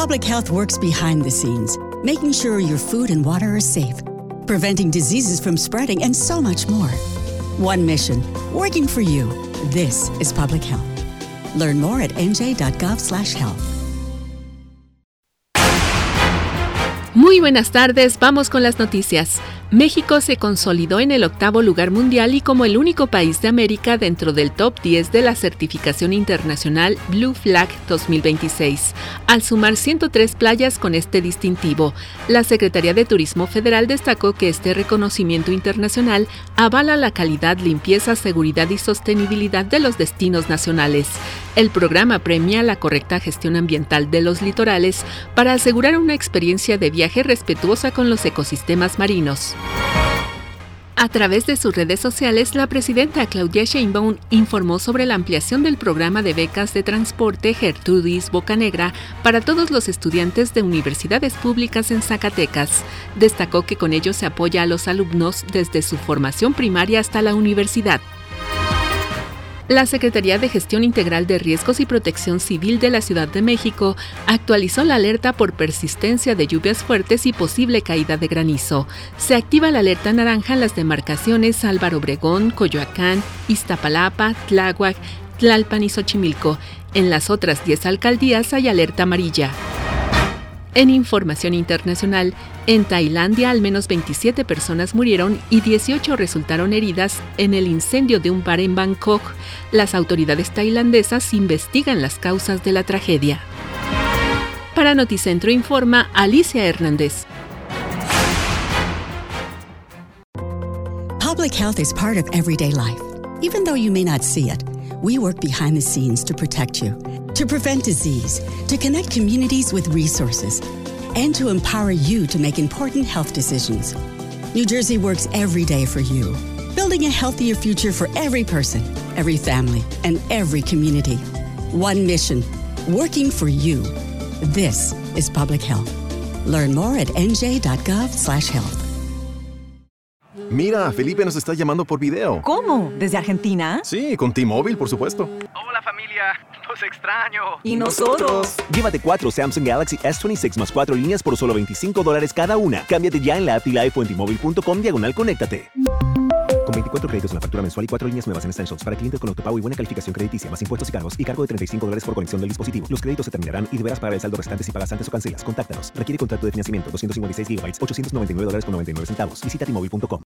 Public Health works behind the scenes, making sure your food and water are safe, preventing diseases from spreading, and so much more. One mission, working for you. This is Public Health. Learn more at nj.gov/health. Muy buenas tardes, vamos con las noticias. México se consolidó en el 8º lugar mundial y como el único país de América dentro del top 10 de la certificación internacional Blue Flag 2026, al sumar 103 playas con este distintivo. La Secretaría de Turismo Federal destacó que este reconocimiento internacional avala la calidad, limpieza, seguridad y sostenibilidad de los destinos nacionales. El programa premia la correcta gestión ambiental de los litorales para asegurar una experiencia de viaje respetuosa con los ecosistemas marinos. A través de sus redes sociales, la presidenta Claudia Sheinbaum informó sobre la ampliación del programa de becas de transporte Gertrudis Bocanegra para todos los estudiantes de universidades públicas en Zacatecas. Destacó que con ello se apoya a los alumnos desde su formación primaria hasta la universidad. La Secretaría de Gestión Integral de Riesgos y Protección Civil de la Ciudad de México actualizó la alerta por persistencia de lluvias fuertes y posible caída de granizo. Se activa la alerta naranja en las demarcaciones Álvaro Obregón, Coyoacán, Iztapalapa, Tláhuac, Tlalpan y Xochimilco. En las otras 10 alcaldías hay alerta amarilla. En información internacional, en Tailandia al menos 27 personas murieron y 18 resultaron heridas en el incendio de un bar en Bangkok. Las autoridades tailandesas investigan las causas de la tragedia. Para Noticentro informa Alicia Hernández. Public health is part of everyday life. Even though you may not see it, we work behind the scenes to protect you, to prevent disease, to connect communities with resources, and to empower you to make important health decisions. New Jersey works every day for you, building a healthier future for every person, every family, and every community. One mission, working for you. This is Public Health. Learn more at nj.gov/health. Mira, Felipe nos está llamando por video. ¿Cómo? ¿Desde Argentina? Sí, con T-Mobile, por supuesto. Hola familia, los extraño. ¿Y nosotros? Llévate 4 Samsung Galaxy S26 más 4 líneas por solo $25 cada una. Cámbiate ya en la app Live o en T-Mobile.com/conéctate. Con 24 créditos en la factura mensual y 4 líneas nuevas en Essentials para clientes con autopago y buena calificación crediticia, más impuestos y cargos, y cargo de $35 por conexión del dispositivo. Los créditos se terminarán y deberás pagar el saldo restante si pagas antes o cancelas. Contáctanos. Requiere contrato de financiamiento 256 GB, $899.99. Visita T-Mobile.com.